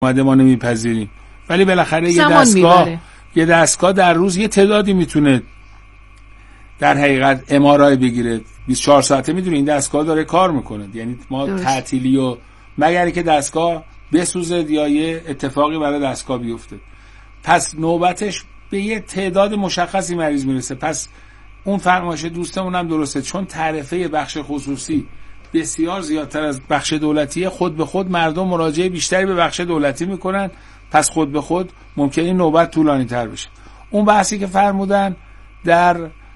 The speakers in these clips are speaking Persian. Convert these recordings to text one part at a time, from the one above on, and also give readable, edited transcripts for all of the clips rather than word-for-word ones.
اومده ما نمیپذیریم، ولی بالاخره یه دستگاه در روز یه تعدادی میتونه در حقیقت MRI بگیره. 24 ساعته میدونی این دستگاه داره کار میکنه، یعنی ما تعطیلی و مگر که دستگاه بسوزه یا یه اتفاقی برای دستگاه بیفته، پس نوبتش به یه تعداد مشخصی مریض میرسه. پس اون فرمایش دوستمون هم درسته، چون تعرفه بخش خصوصی بسیار زیادتر از بخش دولتیه، خود به خود مردم مراجعه بیشتری به بخش دولتی میکنن، پس خود به خود ممکنه این نوبت طولانی تر بشه. اون بحثی که فرمودن در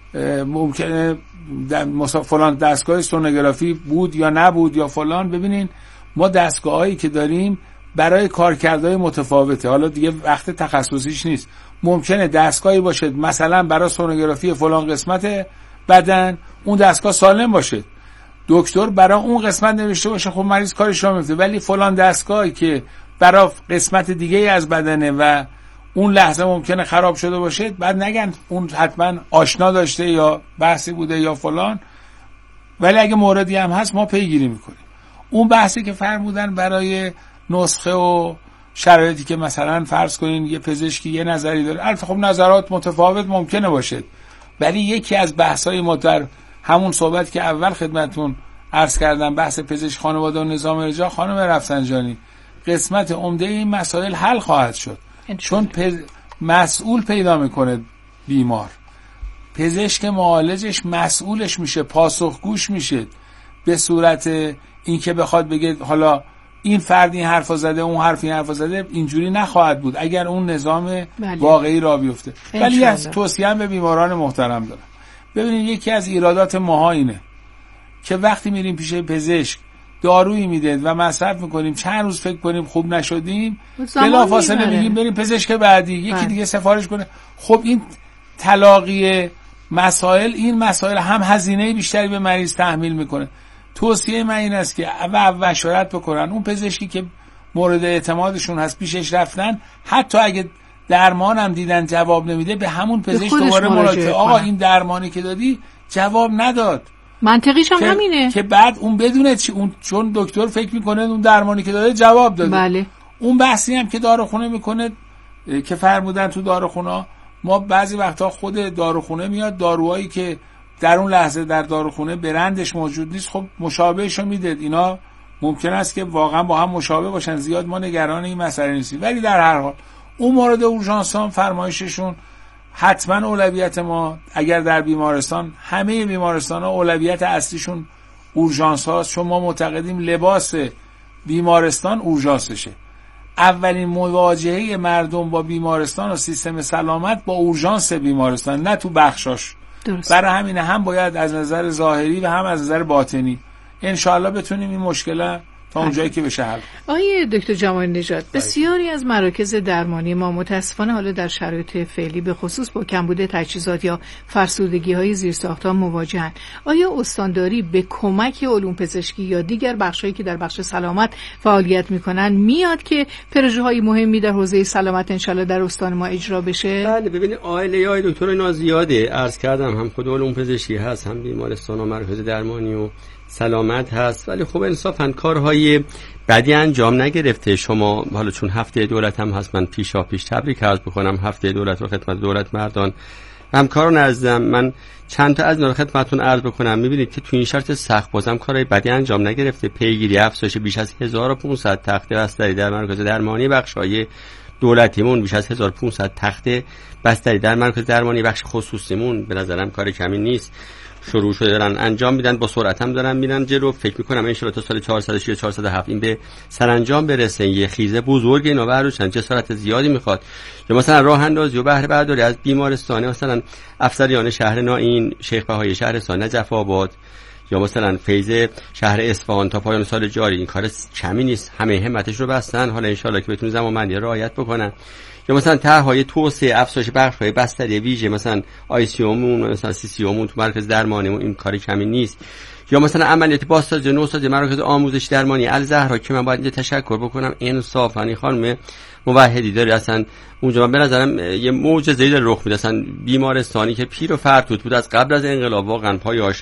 ممکنه در فلان دستگاه سونوگرافی بود یا نبود یا فلان، ببینین ما دستگاهایی که داریم برای کارکردهای متفاوته، حالا دیگه وقت تخصصیش نیست. ممکنه دستگاهی باشه مثلا برای سونوگرافی فلان قسمت بدن اون دستگاه سالم باشه، دکتر برای اون قسمت نوشته باشه، خب مریض کارش را میفته. ولی فلان دستگاهی که برای قسمت دیگه از بدنه و اون لحظه ممکنه خراب شده باشه، بعد نگن اون حتما آشنا داشته یا بحثی بوده یا فلان، ولی اگه موردی هم هست ما پیگیری میکنیم. اون بحثی که فرمودن برای نسخه و شرایطی که مثلا فرض کنین یه پزشکی یه نظری داره، البته خب نظرات متفاوت ممکنه باشه، ولی یکی از بحث‌های ما در همون صحبت که اول خدمتتون عرض کردم، بحث پزشک خانواده و نظام ارجاع، خانم رفسنجانی، قسمت عمده این مسائل حل خواهد شد، چون مسئول پیدا میکنه بیمار، پزشک معالجش مسئولش میشه، پاسخگوش میشه، به صورت این که بخواد بگه حالا این فرد این حرفا زده اون حرف این حرفا زده، اینجوری نخواهد بود اگر اون نظام واقعی را بیفته. ولی از توصیه به بیماران محترم دارم، ببینید یکی از ایرادات ماها اینه که وقتی میریم پیش پزشک دارویی میده و مصرف میکنیم، چند روز فکر کنیم خوب نشدیم، بلافاصله میگیم بریم پزشک بعدی، یکی دیگه سفارش کنه. خب این تلاقی مسائل، این مسائل هم هزینه بیشتری به مریض تحمیل میکنه. توصیه من این است که اول مشورت بکنن، اون پزشکی که مورد اعتمادشون هست پیشش رفتن، حتی اگه درمان هم دیدن جواب نمیده، به همون پزشک دوباره مراجعه، آقا این درمانی که دادی جواب نداد، منطقیش هم همینه، که بعد اون بدونه چون دکتر فکر میکنه اون درمانی که داده جواب داده. بله. اون بحثی هم که داروخونه میکنه که فرمودن تو داروخونه، ما بعضی وقتا خود داروخونه میاد داروهایی که در اون لحظه در داروخونه برندش موجود نیست، خب مشابهشو میده. اینا ممکن است که واقعا با هم مشابه باشن، زیاد ما نگران این مسئله نیستیم، ولی در هر حال اون مورد اورژانس ها فرمایششون حتما اولویت ما، اگر در بیمارستان، همه بیمارستان ها اولویت اصلیشون اورژانس هاست، چون ما معتقدیم لباس بیمارستان اورژانسشه. اولین مواجهه مردم با بیمارستان و سیستم سلامت با اورژانس بیمارستان، نه تو بخشاش. برای همینه هم باید از نظر ظاهری و هم از نظر باطنی انشاءالله بتونیم این مشکل تا اونجایی که بشه حل. آقای دکتر جمال نژاد، بسیاری از مراکز درمانی ما متاسفانه حالا در شرایط فعلی به خصوص با کمبود تجهیزات یا فرسودگی‌های زیرساخت‌ها مواجهن. آیا استانداری به کمک علوم پزشکی یا دیگر بخشایی که در بخش سلامت فعالیت می‌کنن میاد که پروژه‌های مهمی در حوزه سلامت انشالله در استان ما اجرا بشه؟ بله، ببینید عائله دکتر اینا زیاده، عرض کردم هم خود علوم پزشکی هست، هم بیمارستان و مرکز درمانی و سلامت هست، ولی خب انصافاً کارهای بدی انجام نگرفته. شما حالا چون هفته دولت هم هست، من پیش تبریک عرض بکنم هفته دولت و خدمت دولت مردان همکاران عزیزم، من چند تا از اینا رو خدمتتون عرض بکنم. میبینید که تو این شرط سخت بازم کارهای بدی انجام نگرفته. پیگیری افزایش بیش از 1500 تخته بستری در مرکز درمانی بخشای دولتیمون، بیش از 1500 تخته بستری در مرکز درمانی بخش خصوصیمون، به نظرم کار کمی نیست. شروع شده دارن انجام میدن، با سرعت هم دارن میرن جلو. فکر میکنم ان شاءالله تا سال 406 یا 407 این به سرانجام برسه. یه خیزه بزرگ اینا برداشتن، جسارت زیادی میخواد. یا مثلا راه اندازی و بهره برداری از بیمارستان مثلا افسریان شهر نائین، شیخ بهایی شهرستان نجف آباد، یا مثلا فیض شهر اصفهان تا پایان سال جاری، این کار کمی نیست، همه همتش رو بستن. حالا ان شاءالله که بتونن زمانبندی رعایت بکنن. یا مثلا طرح‌های توسعه افزایش بخش‌های بستری ویژه، مثلا آی سی اومون، مثلا سی سی اومون تو مرکز درمانیمون، این کاری کمی نیست. یا مثلا عملیات بازسازی نوسازی مراکز آموزش درمانی الزهرا که من باید اینجا تشکر بکنم، انصافاً خانم موحدی داره، اصلا اونجا من به نظرم یه معجزه‌ای داره رخ میده. اصلا بیمارستانی که پیر و فرتوت بود از قبل از انقلاب، واقعا پایه‌اش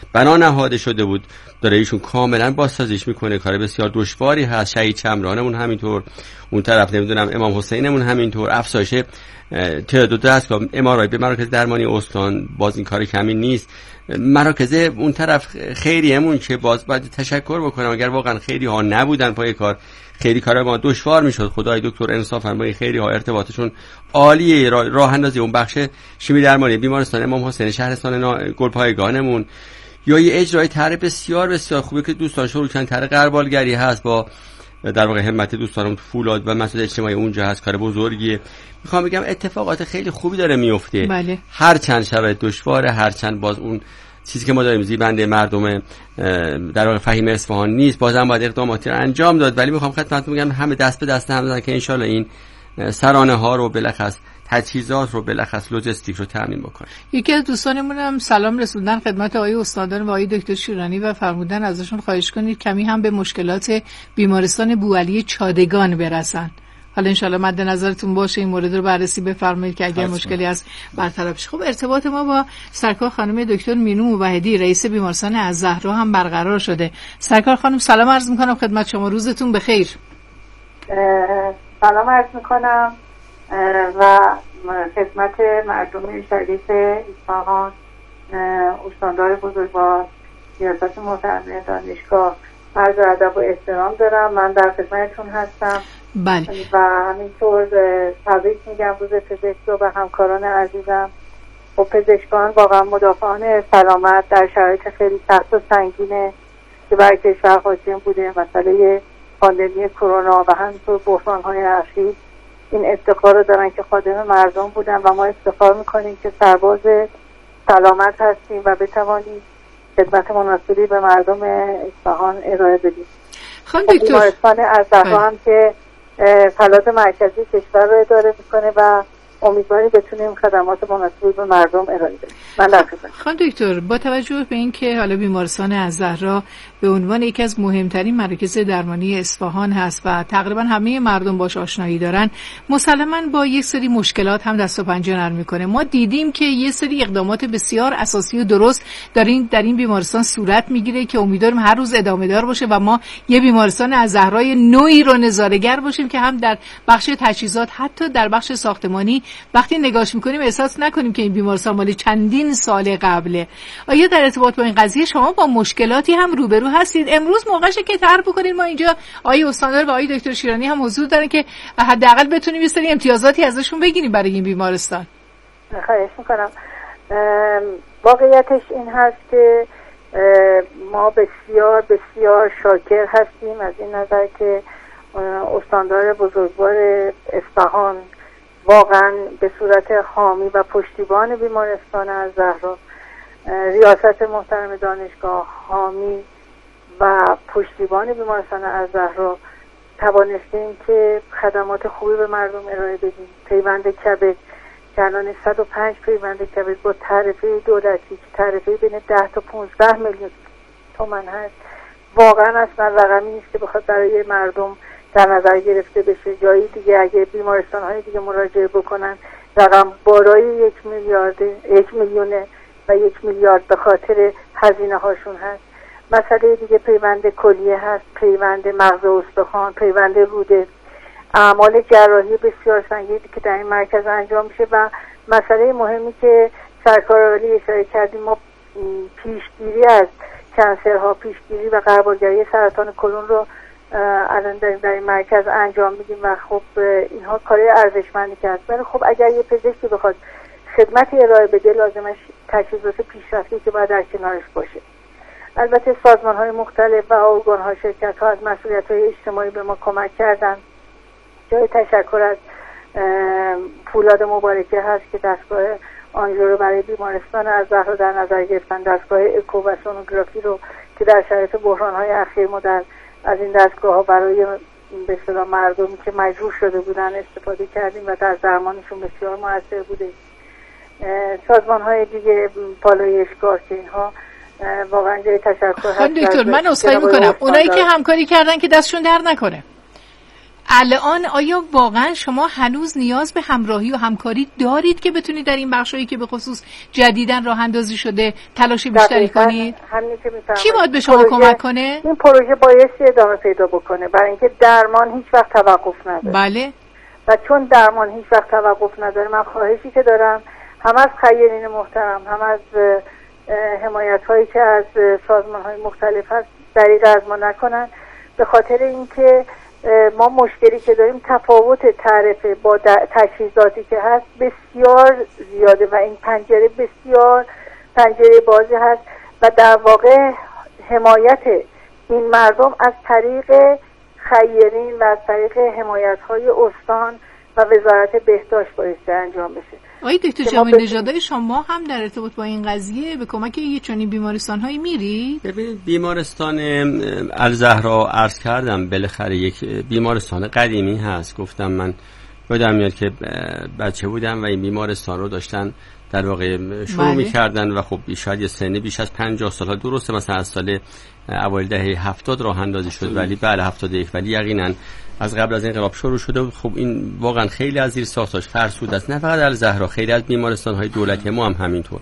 بنا نهاده شده بود، داره ایشون کاملا بازسازیش میکنه. کار بسیار دشواری هست. شهید چمرانمون همینطور، اون طرف نمیدونم امام حسینمون همینطور، افزایش تعداد دستگاه MRI به مراکز درمانی استان باز این کار کمی نیست. مراکز اون طرف خیریه‌مون که باز باید تشکر بکنم، اگر واقعا خیری ها نبودن پای کار، خیلی کار ما دشوار میشد. خدای دکتر انصاف فرمای، خیری ها ارتباطشون عالیه. راه اندازی اون بخش شیمی درمانی بیمارستان امام حسین شهرستان گلپایگانمون، یا یه اجرای طرح بسیار بسیار خوبه که دوستان شروع کردن، طرح غربالگری هست با در واقع همت دوستانم فولاد و مسائل اجتماعی اونجا هست، کار بزرگیه. میخوام بگم اتفاقات خیلی خوبی داره میفته. بله. هر چند شرایط دشواره، هر چند باز اون چیزی که ما داریم زیبنده مردم در واقع فهیم اصفهان نیست، بازم باید اقداماتی رو انجام داد. ولی میخوام خدمتتون بگم همه دست به دست هم دادن که انشالله این سرانه ها رو بلخص تجهیزات رو بلخص لوجستیک رو تامین بکنه. یکی از دوستانمون هم سلام رسوندن خدمت آقای استادان و آقای دکتر شیرانی و فرمودن ازشون خواهش کنید کمی هم به مشکلات بیمارستان بوعلی چادگان برسن. حالا انشالله مد نظرتون باشه این مورد رو بررسی بفرمایید که اگر مشکلی هست برطرف شه. خب ارتباط ما با سرکار خانم دکتر مینو موحدی رئیس بیمارستان الزهرا هم برقرار شده. سرکار خانم سلام عرض می‌کنم خدمت شما، روزتون بخیر. سلام عرض می‌کنم و خدمت مردم شریف اصفهان، استاندار بزرگوار، ریاست محترمه دانشگاه عرض ادب و احترام دارم. من در خدمتتون هستم. بله. و همینطور تبریک میگم روز پزشک رو به همکاران عزیزم و پزشکان، واقعا مدافعان سلامت در شرایط خیلی سخت و سنگینه که بر کشور حاکم بوده، مسئله پاندمی کرونا و همینطور بحران‌های اخیر. این افتخار رو دارن که خادم مردم بودن و ما افتخار میکنیم که سرباز سلامت هستیم و بتوانیم خدمت مناسبی به مردم اصفهان ارائه بدیم. خانم دکتر، بیمارستان الزهرا هم که فلات مرکزی کشور رو اداره میکنه و امیدواریم بتونیم خدمات مناسبی به مردم ارائه بدیم. من در خدمت. خانم دکتر، با توجه به اینکه حالا بیمارستان الزهرا به عنوان یکی از مهمترین مراکز درمانی اصفهان هست و تقریبا همه مردم باش آشنایی دارن، مسلماً با یک سری مشکلات هم دست و پنجه نرم میکنه. ما دیدیم که یه سری اقدامات بسیار اساسی و درست در این بیمارستان صورت میگیره که امیدواریم هر روز ادامه دار باشه و ما یه بیمارستان الزهرای نوعی رو نظاره‌گر باشیم که هم در بخش تجهیزات، حتی در بخش ساختمانی وقتی نگاش میکنیم احساس نکنیم که این بیمارستان مال چندین سال قبله. آیا در ارتباط با این قضیه شما با مشکلاتی هم روبرو هستید؟ امروز موقعشه که طرح بکنید. ما اینجا آقای استاندار و آقای دکتر شیرانی هم حضور دارن که حداقل بتونیم یه سری امتیازاتی ازشون بگیریم برای این بیمارستان. خواهش میکنم. واقعیتش این هست که ما بسیار بسیار شاکر هستیم از این نظر که استاندار بزرگوار اصفهان واقعا به صورت حامی و پشتیبان بیمارستان الزهرا، ریاست محترم دانشگاه حامی و پشتیبان بیمارستان الزهرا توانستیم که خدمات خوبی به مردم ارائه بدیم. پیوند کبد که الان 105 پیوند کبد با تعرفه دولتی که تعرفه بین 10 تا 15 میلیون تومان هست، واقعا اصلا رقمی نیست که بخواد برای مردم در نظر گرفته بشه. جایی دیگه اگه بیمارستان های دیگه مراجعه بکنن رقم بالای 1 میلیونه و 1 میلیارد به خاطر هزینه هاشون هست. مسئله دیگه پیوند کلیه هست، پیوند مغز و استخوان، پیوند روده، اعمال جراحی بسیار سنگینی که در این مرکز انجام میشه و مسئله مهمی که سرکار عالی اشاره کردیم، ما پیشگیری از کنسرها، پیشگیری و غربالگری سرطان کلون رو الان در این مرکز انجام میدیم و خب اینها کاری ارزشمندی که هست. ولی خب اگر یه پزشکی بخواد خدمتی ارائه بده لازمش تجهیزات پیشرفته که باید در کنارش باشه. البته سازمان‌های مختلف و ارگان‌ها، شرکت‌ها از مسئولیت‌های اجتماعی به ما کمک کردن. جای تشکر از فولاد مبارکه هست که دستگاه آنژیو رو برای بیمارستان الزهرا در نظر گرفتن، دستگاه اکو و سونوگرافی رو که در شرایط بحران‌های اخیر ما از این دستگاه‌ها برای به اصطلاح مردمی که مجروح شده بودن استفاده کردیم و در درمانشون بسیار موثر بوده. سازمان‌های دیگه پالایشگاه که اینها واقعا جای تشکر هست. دکتر من عذرخواهی میکنم، اونایی که همکاری کردن که دستشون در نکنه. الان آیا واقعا شما هنوز نیاز به همراهی و همکاری دارید که بتونید در این بخشایی که به خصوص جدیداً راه اندازی شده تلاش بیشتری کنید؟ کی باید به شما کمک کنه؟ این پروژه بایستی ادامه پیدا بکنه، برای اینکه درمان هیچ وقت توقف نداره. بله. و چون درمان هیچ وقت توقف نداره، من خواهشی که دارم هم از خیرین محترم، هم از حمایت هایی که از سازمان های مختلف هست دریغ از ما نکنن، به خاطر اینکه ما مشکلی که داریم تفاوت تعرفه با تجهیزاتی که هست بسیار زیاده و این پنجره بسیار پنجره بازی هست و در واقع حمایت این مردم از طریق خیرین و از طریق حمایت های استان و وزارت بهداشت بایستی انجام بشه. آقای دکتر جامی نژاد، شما هم در ارتباط با این قضیه به کمک یه چنین بیمارستان هایی میری؟ ببینید بیمارستان الزهرا عرض کردم بالاخره یک بیمارستان قدیمی هست. گفتم من یادم میاد که بچه بودم و این بیمارستان رو داشتن در واقع شروع می‌کردن و خب شاید یه سنی بیش از 50 سال ها، درسته مثلا از سال اوایل دهه 70 راه اندازی شد ولی بله 71 ولی یقینا از قبل از انقلاب شروع شده. خب این واقعا خیلی از زیر ساختاش فرسوده است، نه فقط الزهرا، خیلی از بیمارستان‌های دولتی ما هم همینطور.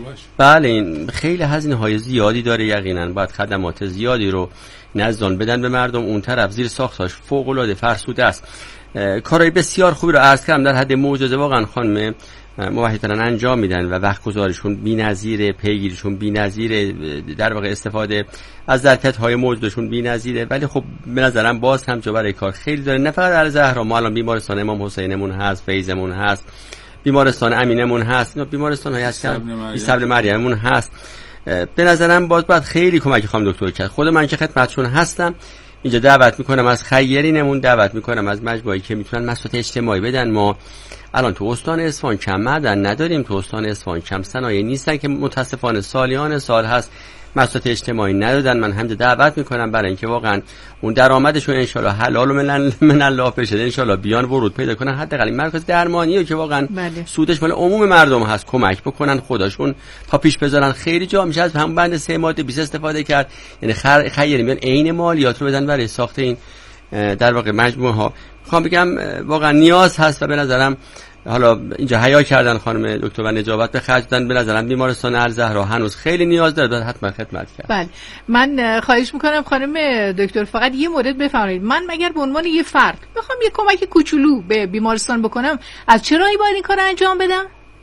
بله این خیلی هزینه‌های زیادی داره، یقینا باید خدمات زیادی رو نزدان بدن به مردم. اون طرف زیر ساختاش فوق‌العاده فرسوده است. کارهای بسیار خوبی رو عرض کردم در حد معجزه واقعا خانم موحدیان انجام میدن و وقت گذارشون بی‌نظیره، پیگیریشون بی‌نظیره، در واقع استفاده از ظرفیت‌های موجودشون بی‌نظیره. ولی خب به نظرم باز هم جا برای کار خیلی داره. نه فقط الزهرا، ما الان بیمارستان امام حسینمون هست، فیضمون هست، بیمارستان امینمون هست، اینا بیمارستان‌های هستن، عیسی مریممون هست. به نظرم باید خیلی کمک خانم دکتر کرد. خود من که خدمتشون هستم اینجا دعوت میکنم از خیرینمون، دعوت میکنم از مجموعه‌ای که میتونن مسئولیت اجتماعی بدن. ما الان تو استان اصفهان کم معدن نداریم، تو استان اصفهان کم صنایع نیستن که متاسفانه سالیان سال هست مسئولیت اجتماعی ندادن. من هم دعوت میکنم برای اینکه واقعا اون درآمدشون ان شاء الله حلال و من الله بشه، ان شاء الله بیان ورود پیدا کنن، حداقل این مرکز درمانی که واقعا سودش مال عموم مردم هست کمک بکنن، خودشون پا پیش بذارن. خیلی جا میشه از هم بند 3 ماده 20 استفاده کرد، یعنی خیری میان عین مالیات رو بدن برای ساخت این در واقع مجموعه ها. میخوام بگم واقعا نیاز هست و به نظرم حالا اینجا حیا کردن خانم دکتر و نجابت به خرج دادن، به نظرم بیمارستان الزهرا هنوز خیلی نیاز داره، حتما خدمت کرد. بله من خواهش میکنم خانم دکتر فقط یه مورد بفرمایید. من مگر به عنوان یه فرد بخوام یه کمک کوچولو به بیمارستان بکنم، از چه راهی باید این کار انجام بدم؟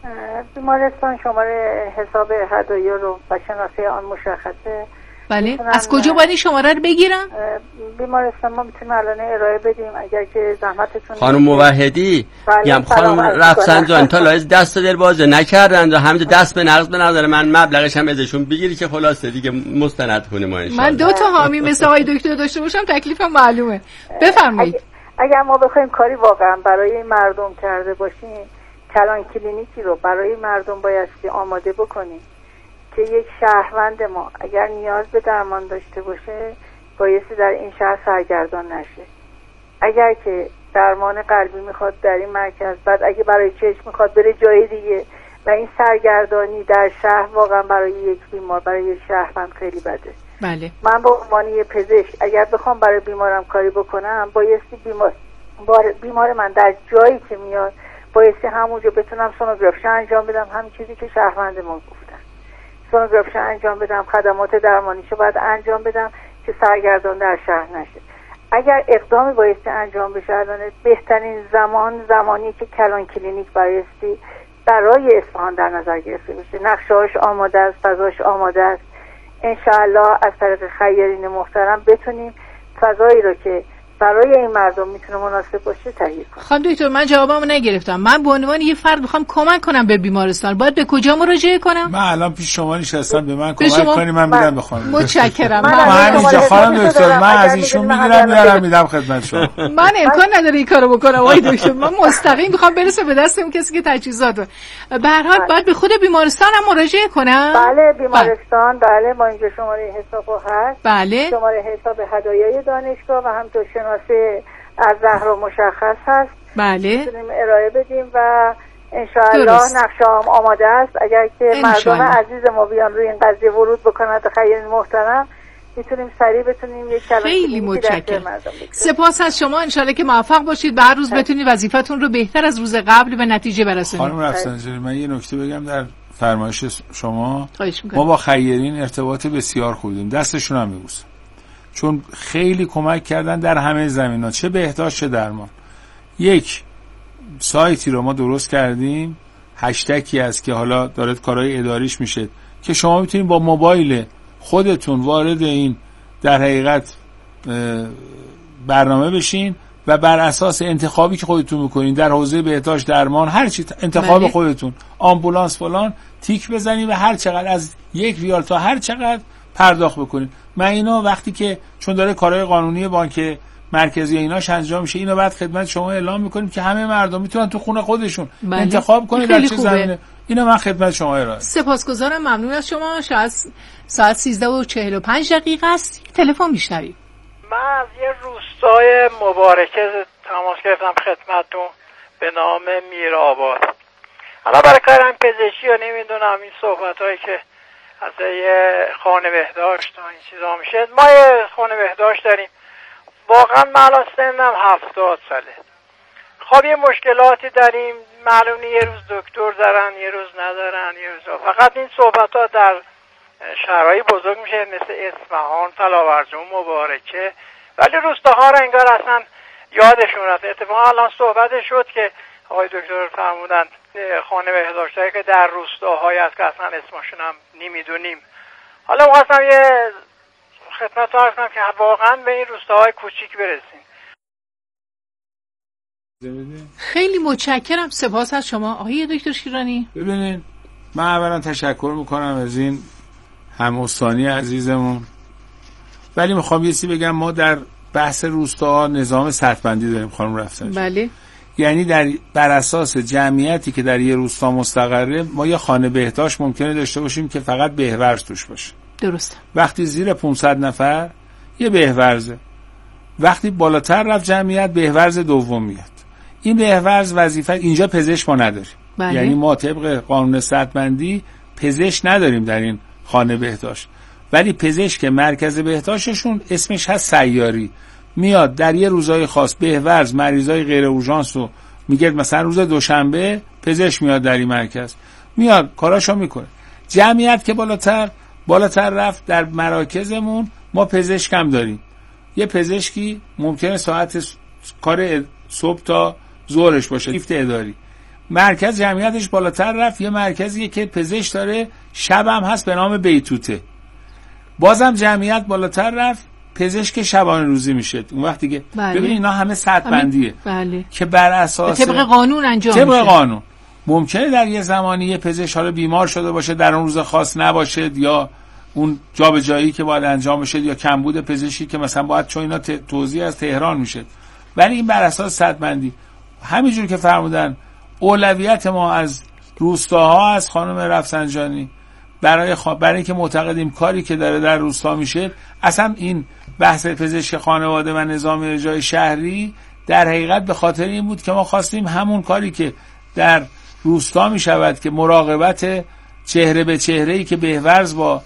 بیمارستان شماره حساب هدایا رو و شناسه آن مشخصه. بله از کجا باید این شماره رو بگیرم؟ بیمارستان ما میتونیم الان ارائه بدیم اگر که زحمتتون. خانم موحدی میگم خانم رفسنجان تا لایز دست دل بازه نکردند و همینجا دست به نقض داره، من مبلغش هم ازشون بگیری که خلاصه دیگه مستند کنیم ما ان شاء الله. من 2 تا حامی مثل آقای دکتر داشته باشم تکلیفم معلومه. بفرمایید. اگر ما بخوایم کاری واقعا برای مردم کرده باشیم، کلان کلینیکی رو برای مردم بایستی آماده بکنیم که یک شهروند ما اگر نیاز به درمان داشته باشه بایستی در این شهر سرگردان نشه. اگر که درمان قلبی میخواد در این مرکز، بعد اگه برای چشم میخواد بره جای دیگه و این سرگردانی در شهر واقعا برای یک بیمار، برای یک شهروند خیلی بده. بله. من به عنوان یک پزشک اگر بخوام برای بیمارم کاری بکنم بایستی بیمار من در جایی که میاد بایستی همونجا بتونم سونوگرافی انجام بدم، همین چیزی که شهروند ما گفتن، سونوگرافی انجام بدم، خدمات درمانیشو باید انجام بدم که سرگردان در شهر نشه. اگر اقدامی بایستی انجام بشه الان بهترین زمانی که کلان کلینیک بایستی برای اصفهان در نظر گرفته بشه. نقشه‌اش آماده است، فضاش آماده است. انشاءالله از طریق خیرین محترم بتونیم فضایی رو که برای این مردم میتونه مناسب باشه تهیه کنم. خانم دکتر من جوابمو نگرفتم. من به عنوان یه فرد میخوام کمک کنم به بیمارستان، باید به کجا مراجعه کنم؟ من الان پیش شما نشستم، به من کمک کنی من میدم به خانم. متشکرم. من اینجا خانم دکتر من از ایشون میگیرم میدم خدمت شما. من امکان نداره این کارو بکنم آقای دکتر، من مستقیم میخوام برسه به دست اون کسی که تجهیزاتو. به هر حال باید به خود بیمارستان هم مراجعه کنم. بله بیمارستان، بله ما اینجا شماره حسابو هست. بله. شماره حساب هدایای دانشگاه و همینطور شناسه از زهرا مشخص هست. بله. میتونیم ارائه بدیم و انشاءالله نقشه هم آماده است. اگر که مردم عزیز ما بیان روی این قضیه ورود بکنند خیلی محترم میتونیم سریع بتونیم یک کلمه خیلی متشکرم. سپاس از شما. انشالله که موفق باشید، هر روز بتونید وظیفتون رو بهتر از روز قبل به نتیجه برسونید. خانم رفسنجانی، من یه نکته بگم در فرمایش شما. ما با خیرین ارتباط بسیار خوبی داریم، دستشون هم میبوسم، چون خیلی کمک کردن در همه زمینه‌ها، چه بهداشت چه درمان. یک سایتی رو ما درست کردیم، هشتگی است که حالا داره کارهای اداریش میشه، که شما میتونید با موبایل خودتون وارد این در حقیقت برنامه بشین و بر اساس انتخابی که خودتون میکنین در حوزه بهداشت، درمان، هر چی انتخاب خودتون، آمبولانس فلان، تیک بزنید و هر چقدر از 1 ریال تا هر چقدر پرداخت بکنید. من اینو وقتی که چون داره کارهای قانونی بانک مرکزی ایناش انجام میشه، اینو بعد خدمت شما اعلام میکنیم که همه مردم میتونن تو خونه خودشون انتخاب کنن در چه زمینه. اینو من خدمت شما ارائه. سپاسگزارم، ممنون از شما. ساعت 13:45 است. تلفن میشنوید. من از یه روستای مبارکه تماس گرفتم خدمتتون به نام میرآباد. حالا برای کارم پزشکی و نمیدونم این صحبتایی که از یه خانه بهداشت و این چیزا میشه. ما یه خانه بهداشت داریم، واقعا من الان سنم 70 ساله. خب یه مشکلاتی داریم، معلوم یه روز دکتر دارن یه روز ندارن، یه روز فقط این صحبت‌ها در شهرهای بزرگ میشه مثل اصفهان، فلاورجون، مبارکه، ولی روستاها رو انگار اصلا یادشون رفته. اتفاقا الان صحبت شد که آقای دکتر فرمودن خانه بهداشتایی که در روستاهای هست که اصلا اسمشون هم نمیدونیم. حالا می‌خواستم یه خدمت رو عرض کنم که واقعا به این روستاهای کوچیک برسیم. خیلی متشکرم، سپاس از شما آقای دکتر شیرانی. ببینید، من اولا تشکر میکنم از این هم استانی عزیزمون، ولی میخوام یه چیزی بگم. ما در بحث روستاها نظام سطح‌بندی داریم خانم رفسنجانی. بله. یعنی بر اساس جمعیتی که در یه روستا مستقره، ما یه خانه بهداشت ممکنه داشته باشیم که فقط بهورز توش باشه. درسته. وقتی زیر 500 نفر یه بهورزه، وقتی بالاتر رفت جمعیت بهورز دوم میاد. این بهورز وظیفه اینجا پزشک ما نداریم. بله. یعنی ما طبق قانون سطح‌بندی پزشک نداریم در این خانه بهداشت، ولی پزشک مرکز بهداشتشون اسمش هست سیاری، میاد در یه روزای خاص بهورز مریضای غیر اورژانس رو میگه، مثلا روز دوشنبه پزشک میاد در این مرکز، میاد کاراشو میکنه. جمعیت که بالاتر رفت، در مراکزمون ما پزشک هم داریم. یه پزشکی ممکنه ساعت کار صبح تا ظهرش باشه، لیفت اداری. مرکز جمعیتش بالاتر رفت، یه مرکزیه که پزشک داره، شب هم هست به نام بیتوته. بازم جمعیت بالاتر رفت، پزشک شبانه روزی میشه. اون وقتی که ببین اینا همه سطح بندیه. بله. که بر اساس طبق قانون انجام میشه. طبق قانون ممکنه در یه زمانی یه پزشک حالا بیمار شده باشه، در اون روز خاص نباشه، یا اون جابجایی که باید انجام بشه، یا کمبود پزشکی که مثلا باید، چون اینا توزیع از تهران میشه. ولی این بر اساس سطح بندی، همینجور که فرمودن، اولویت ما از روستاها از خانم رفسنجانی برای اینکه معتقدیم کاری که داره در روستا میشه، اصلا این بحث پزشک خانواده و نظام ارجاع شهری در حقیقت به خاطر این بود که ما خواستیم همون کاری که در روستا میشود که مراقبت چهره به چهره‌ای که بهورز با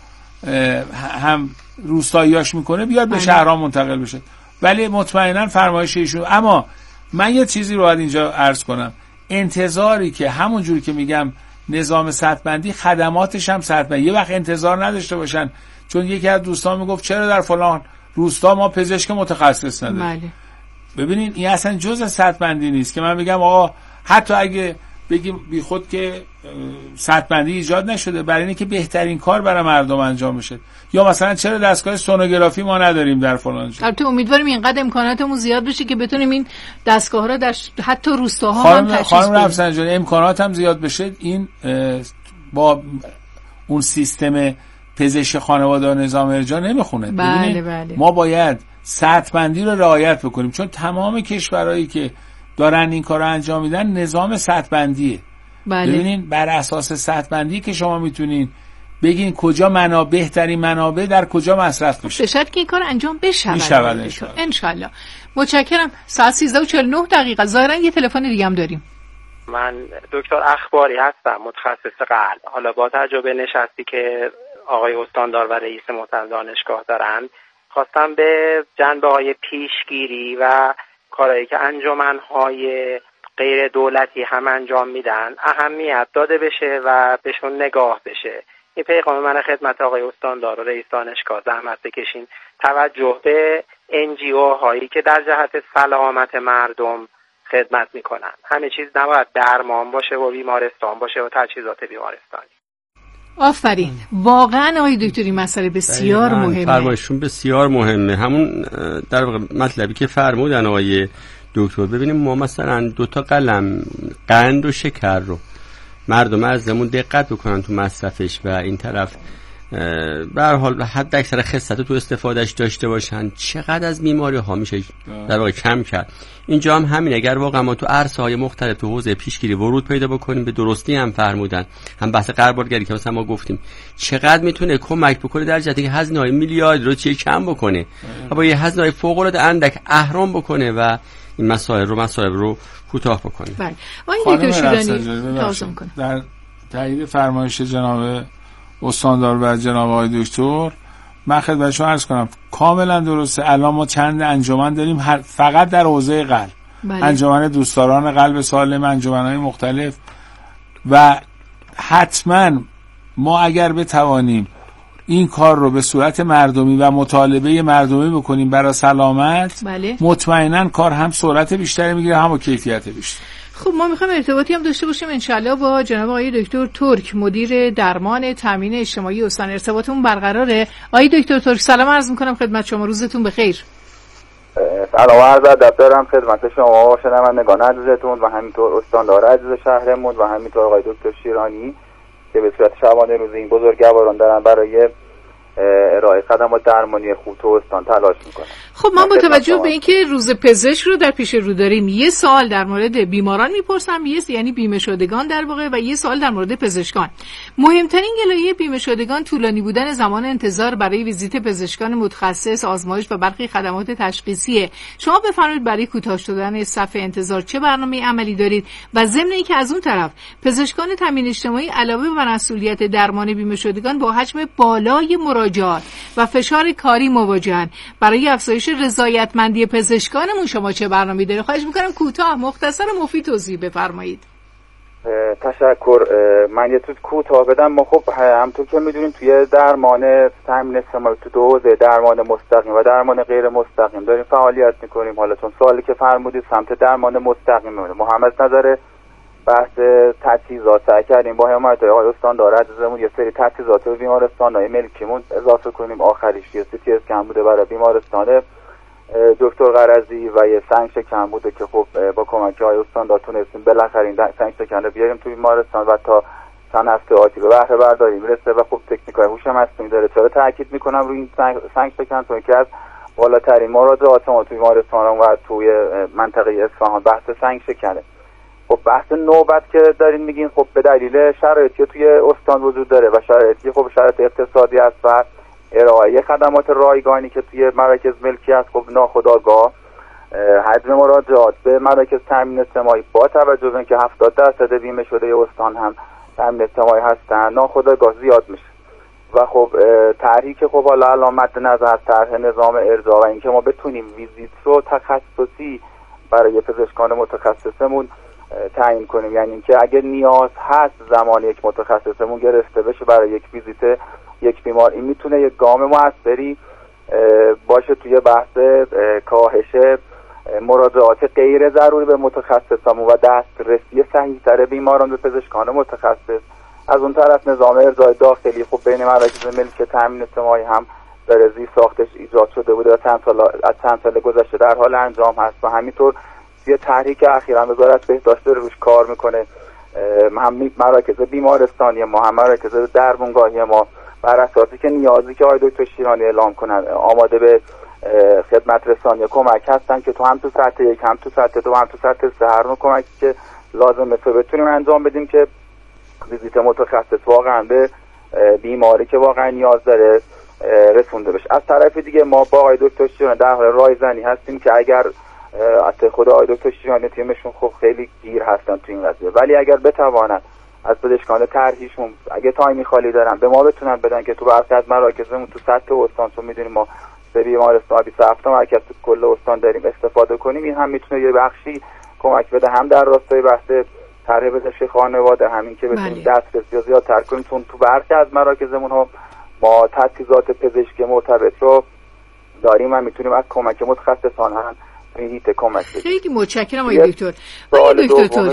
هم روستاییاش میکنه بیاد به شهرها منتقل بشه. ولی مطمئنا فرمایش ایشون. اما من یه چیزی رو باید اینجا عرض کنم، انتظاری که همون جوری که میگم نظام سطح بندی، خدماتش هم سطح بندی، یه وقت انتظار نداشته باشن. چون یکی از دوستان میگفت چرا در فلان روستا ما پزشک متخصص نداریم. بله. ببینید این اصلا جزء سطح بندی نیست که من میگم آقا حتی اگه بگیم بی خود که سطح بندی ایجاد نشده، برای اینکه بهترین کار برای مردم انجام بشه. یا مثلا چرا دستگاه سونوگرافی ما نداریم در فلان جا. البته امیدواریم اینقدر امکاناتمون زیاد بشه که بتونیم این دستگاه را در حتی روستاها هم تشخیص بدیم. خانم رفسنجانی، امکانات هم زیاد بشه، این با اون سیستم پزشک خانواده و نظام ارجاع نمیخونه. بله. ما باید سطح بندی رو رعایت بکنیم، چون تمام کشورهایی که دارن این کارو انجام میدن نظام سطح بندیه. بله. ببینین بر اساس سطح بندی که شما میتونین بگین کجا بهترین منابع در کجا مصرف بشه. شاید که این کار انجام بشه انشالله. متشکرم. ساعت 13:49 ظاهرا یه تلفن دیگه هم داریم. من دکتر اخباری هستم، متخصص قلب. حالا با تجربه نشستی که آقای استاندار و رئیس محترم دانشگاه دارن، خواستم به جنبه‌های پیشگیری و کارهایی که انجمن‌های غیر دولتی هم انجام میدن اهمیت داده بشه و بهشون نگاه بشه. این پیغام من خدمت آقای استاندار و رئیس دانشگاه، زحمت بکشین توجه به NGO هایی که در جهت سلامت مردم خدمت میکنن. همه چیز نباید درمان باشه و بیمارستان باشه و تجهیزات بیمارستانی. آفرین، واقعا آقای دکتر این مسئله بسیار مهمه. فرمایشون بسیار مهمه. همون در واقع مطلبی که فرمودن آقای دکتر، ببینیم ما مثلا 2 قلم قند و شکر رو مردم ازمون دقت بکنن تو مصرفش و این طرف به هر حال حد اکثر خصلت تو استفادهش داشته باشن، چقدر از بیماری ها میشه در واقع کم کرد. اینجا هم همین، اگر واقعا ما تو عرصه های مختلف تو حوزه پیشگیری ورود پیدا بکنیم، به درستی هم فرمودن، هم بحث قربالگری که مثلا ما گفتیم چقدر میتونه کمک بکنه در جهتی که هزینه‌های میلیارد رو کم بکنه و با یه هزینه‌های فوق‌العاده اندک اهرم بکنه و این مسائل رو کوتاه بکنه. بله. آقای دکتر شیرانی در تایید فرمایش جناب استاندار و جناب آقای دکتر، من خدمت شما عرض کنم کاملا درسته. الان ما چند انجمن داریم فقط در حوزه قلب. بله. انجمن دوستداران قلب سالم، انجمن‌های مختلف، و حتما ما اگر بتوانیم این کار رو به صورت مردمی و مطالبه مردمی بکنیم برای سلامت، بله. مطمئنا کار هم سرعت بیشتری میگیره هم کیفیت بیشتر. خب ما میخوایم ارتباطی هم داشته باشیم انشالله با جناب آقای دکتر ترک، مدیر درمان تامین اجتماعی استان. ارتباطمون برقراره. آقای دکتر ترک سلام عرض میکنم خدمت شما، روزتون بخیر. سلام عرض ادب دارم خدمت شما و شنوندگان عزیزتون و همینطور استاندار عزیز شهرمون و همینطور آقای دکتر شیرانی که به صورت شبانه روز این بزرگواران دارن برای ارائه خدمات درمانی خوب تو استان تلاش میکنن. خب من با توجه به اینکه روز پزشک رو در پیش رو داریم، یه سوال در مورد بیماران میپرسم، یعنی بیمه شدگان در واقع، و یه سوال در مورد پزشکان. مهمترین گلایه بیمه شدگان طولانی بودن زمان انتظار برای ویزیت پزشکان متخصص، آزمایش و برخی خدمات تشخیصیه. شما بفرمایید برای کوتاه شدن صف انتظار چه برنامه عملی دارید؟ و ضمن اینکه از اون طرف پزشکان تامین اجتماعی علاوه بر مسئولیت درمان بیمه شدگان با حجم بالای مراجعات و فشار کاری مواجهن، برای افزایش رضایتمندی پزشکانمون شما چه برنامه‌ای دارید؟ خواهش می‌کنم کوتاه، مختصر و مفید توضیح بفرمایید. تشکر. من یه کوتاه بدم. ما خب همونطور که می‌دونیم توی درمان تامین اجتماعی تو دو حوزه، درمان مستقیم و درمان غیر مستقیم داریم فعالیت می‌کنیم. حالا چون سوالی که فرمودید سمت درمان مستقیم می‌مونه، ما هم از نظر بحث تجهیزات سعی کردیم با حمایت آقای استاندار عزیزمون یه سری تجهیزات به بیمارستان‌های ملکیمون اضافه کنیم. آخریش یه سی اسکن بوده برای بیمارستان دکتر قرضی و یه سنگ شکن بوده که خب با کمک آقای استاندار تونستیم بالاخره این سنگ شکن رو بیاریم تو بیمارستان و تا چند هفته آتی به بهره برداری میرسه و خب تکنیک‌های هوش مصنوعی داره. چرا تاکید میکنم روی این سنگ شکن؟ چون که از بالاترین مراجعات ما تو بیمارستان و توی منطقه اصفهان بحث سنگ شکنه. خب بحث نوبت که دارین میگین، خب به دلیل شرایطی توی استان وجود داره و شرایطی خب شرایط اقتصادی است و ارائه خدمات رایگانی که توی مراکز ملکی است، خب ناخودآگاه حجم مراجعات به مراکز تامین اجتماعی با توجه به اینکه 70% بیمه شده استان هم تامین اجتماعی هستن ناخودآگاه زیاد میشه و خب طرحی که خب حالا الان مد نظر طرح نظام ارجاع و اینکه ما بتونیم ویزیت رو تخصصی برای پزشکان متخصصمون تعیین کنیم، یعنی اینکه اگر نیاز هست زمان یک متخصصمون گرفته بشه برای یک ویزیت یک بیمار، این میتونه یک گام موثری باشه توی بحث کاهش مراجعات غیر ضروری به متخصصمون و دسترسی صحیح‌تر بیماران به پزشکان متخصص. از اون طرف نظام ارجاع داخلی خب بین مراکز ملکی تامین اجتماعی هم در زیر ساختش ایجاد شده بوده و چند سال گذشته در حال انجام هست و همینطور یه طرحی که اخیراً وزارت بهداشت روش کار میکنه، هم مراکز بیمارستانی ما هم مراکز درمانگاهی ما بر اساسی که نیازی که آقای دکتر شیرانی اعلام کنن آماده به خدمت رسانی کمک هستن که تو هم تو سطح یک هم تو سطح دو هم تو سطح سه هر نوع کمکی که لازمه تو بتونیم انجام بدیم که ویزیت متخصص واقعا به بیماری که واقعا نیاز داره رسونده بشه. از طرف دیگه ما با آقای دکتر شیرانی در حال رایزنی هستیم که اگر خود آقای دکتر شیرانی تیمشون خب خیلی گیر هستن تو این قضیه، ولی اگر بتوانند از پزشکان طرحیشون اگه تایمی خالی دارن به ما بتونن بدن که تو برخی از مراکزمون تو سطح استان، چون میدونیم ما به بیمارستان 27 تا مرکز تو کل استان داریم استفاده کنیم، این هم میتونه یه بخشی کمک بده، هم در راستای بحث طرح پزشکی خانواده، همین که بتونیم دسترسی زیادتر کنیم، چون تو برخی از مراکزمون ها ما تجهیزات پزشکی مرتبط رو داریم و میتونیم از کمک متخصصان هم این هیته کمک بدیم. خیلی متشکرم آقای دکتر. آقای دکتر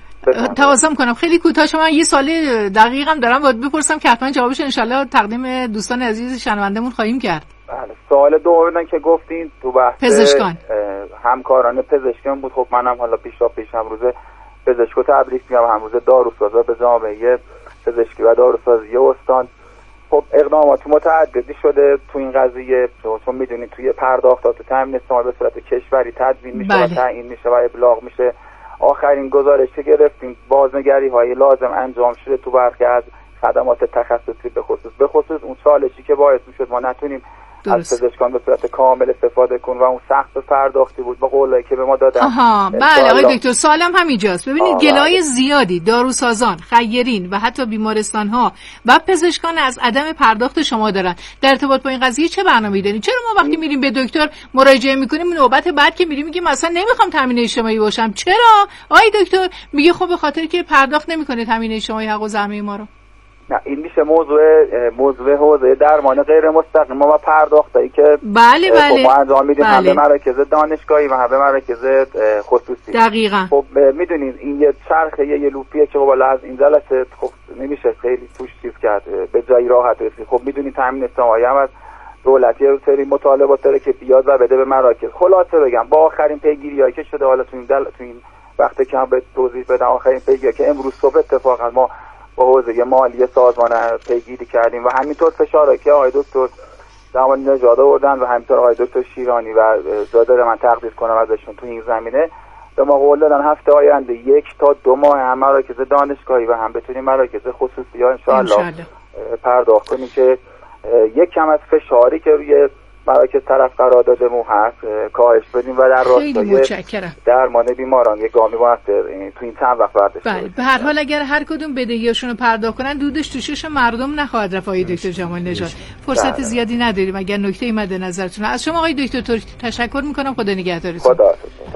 توازم کنم خیلی کوتاه، شما یه سوال دقیقم دارم باید بپرسم که حتما جوابش انشالله تقدیم دوستان عزیز شنوندمون خواهیم کرد. بله، سوال دوم که گفتین تو بحث پزشکان همکاران پزشکیان بود. خب منم حالا پیشم روز پزشکو تبریک میگم، هم روز داروسازا به جامعه پزشکی و داروسازی استان. خب اقدامات متعددی شده تو این قضیه، چون میدونید توی پرداختات تو تامین اجتماعی به صورت کشوری تدوین میشه و تعیین میشه و ابلاغ میشه. آخرین گزارش که گرفتیم بازنگری های لازم انجام شده تو برخی از خدمات تخصصی، به خصوص اون چالشی که باعث میشد ما نتونیم از پزشکان به صورت کامل استفاده کنیم و اون سخت پرداختی بود با قولایی که به ما دادن. بله آقای دکتر سوالم همینجاست. ببینید گلای زیادی داروسازان، خیرین و حتی بیمارستان ها و پزشکان از عدم پرداخت شما دارن. در ارتباط با این قضیه چه برنامه‌ای دارین؟ چرا ما وقتی میریم به دکتر مراجعه میکنیم نوبت بعد که میگیم اصلا نمیخوام تامین اجتماعی باشم، چرا آقای دکتر میگه خب به خاطر که پرداخت نمیکنه تامین اجتماعی حق و زحمه ما رو؟ نه، این میشه موضوع حوزه درمان غیر مستقیم ما پرداختایی که بله ما انجام میدیم هم به مراکز دانشگاهی و هم به مراکز خصوصی. دقیقاً. خب میدونید این یه چرخه یه لوپیه که بالا از این جلسه خب نمیشه خیلی توش چیز کرد به جایی راحت رسید. خب میدونید تامین اجتماعی هم از دولت یه سری مطالبات داره که بیاد و بده به مراکز. خلاصه بگم با آخرین پیگیریایی که شده، حالا تو این وقت که هم به توضیح بدم، آخرین پیگیری که امروز صبح اتفاقا ما با حوزه مالی سازمان پیگیری کردیم و همینطور فشارهایی که آقای دکتر زمانی نژاد آوردن و همینطور آقای دکتر شیرانی و جاده من تقدیر کنم ازشون تو این زمینه به ما قول دادن هفته آینده 1 تا 2 ماه هم مراکز دانشگاهی و هم بتونیم مراکز خصوصی ها انشاءالله پرداخت کنیم که یک کم از فشاری که روی مراکز طرف قرار داده مو هست کاهش بدیم و در راستای درمان بیماران یک گامی موثر تو این چند وقت برداشت. بله، به هر حال اگر هر کدوم بدهیاشون رو پرداخت کنن دودش تو شش مردم نخواهد رفت. آقای دکتر جمال نژاد فرصت زیادی نداریم، اگر نکته‌ای مد نظرتونه از شما آقای دکتر تشکر میکنم. خدا نگهدارتون. خدا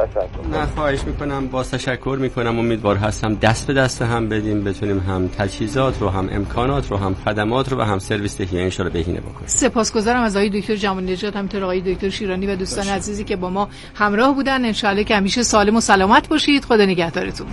نه خواهش میکنم، باز تشکر میکنم. امیدوار هستم دست به دست هم بدیم، بتونیم هم تجهیزات رو، هم امکانات رو، هم خدمات رو و هم سرویس تهیه ان شاء الله بهینه بکنیم. سپاسگزارم از آقای دکتر جمال نژاد، همینطور آقای دکتر شیرانی و دوستان عزیزی که با ما همراه بودن. ان شاء الله که همیشه سالم و سلامت باشید. خدا نگهدارتون.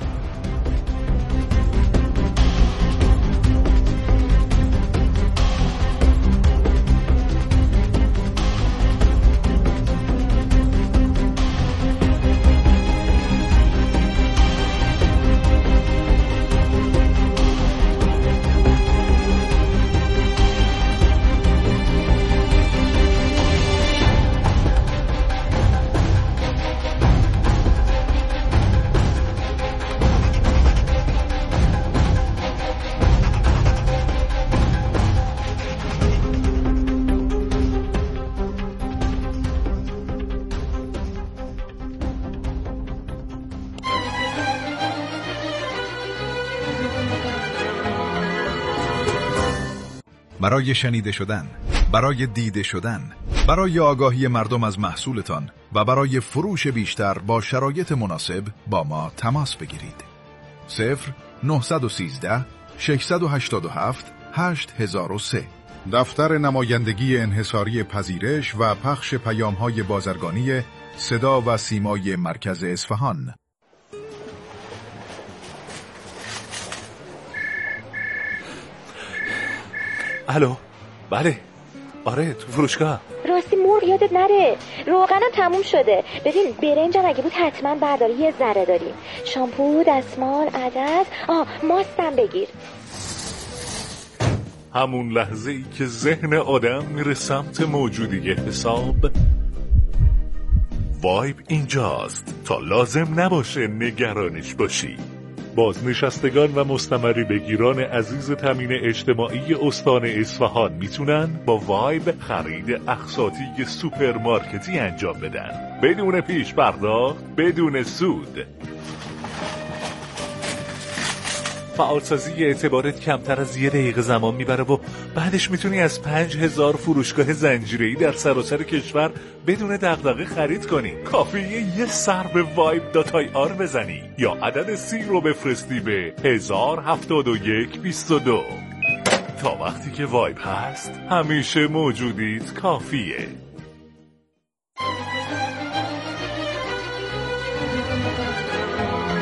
برای شنیده شدن، برای دیده شدن، برای آگاهی مردم از محصولتان و برای فروش بیشتر با شرایط مناسب با ما تماس بگیرید. 0913 687 8003. دفتر نمایندگی انحصاری پذیرش و پخش پیام‌های بازرگانی صدا و سیمای مرکز اصفهان. الو، بله، آره تو فروشگاه. راستی مرغ یادت نره، روغنم تموم شده. ببین برنجم اگه بود حتما برداری، یه ذره داریم. شامپو، دستمال، عدس، ماستم بگیر. همون لحظه ای که ذهن آدم میره سمت موجودی حساب، وایب اینجاست تا لازم نباشه نگرانش باشی. بازنشستگان و مستمری بگیران عزیز تامین اجتماعی استان اصفهان میتونن با وایب خرید اقساطی سوپرمارکتی انجام بدن بدون پیش پرداخت، بدون سود. فعالسازی اعتبارت کمتر از 1 دقیقه زمان میبره و بعدش میتونی از 5000 فروشگاه زنجیره‌ای در سراسر کشور بدون دغدغه خرید کنی. کافیه یه سر به vibe.ir بزنی یا عدد 30 رو بفرستی به 107122. تا وقتی که وایب هست همیشه موجودیت کافیه.